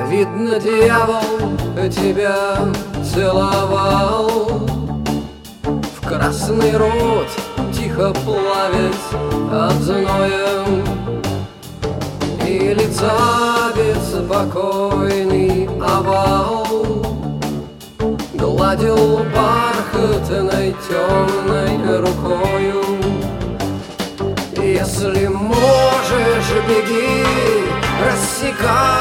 Видно, дьявол тебя целовал, в красный рот тихо плавясь от зноя, и лица беспокойный овал гладил бархатной темной рукою. Если можешь, беги, рассекай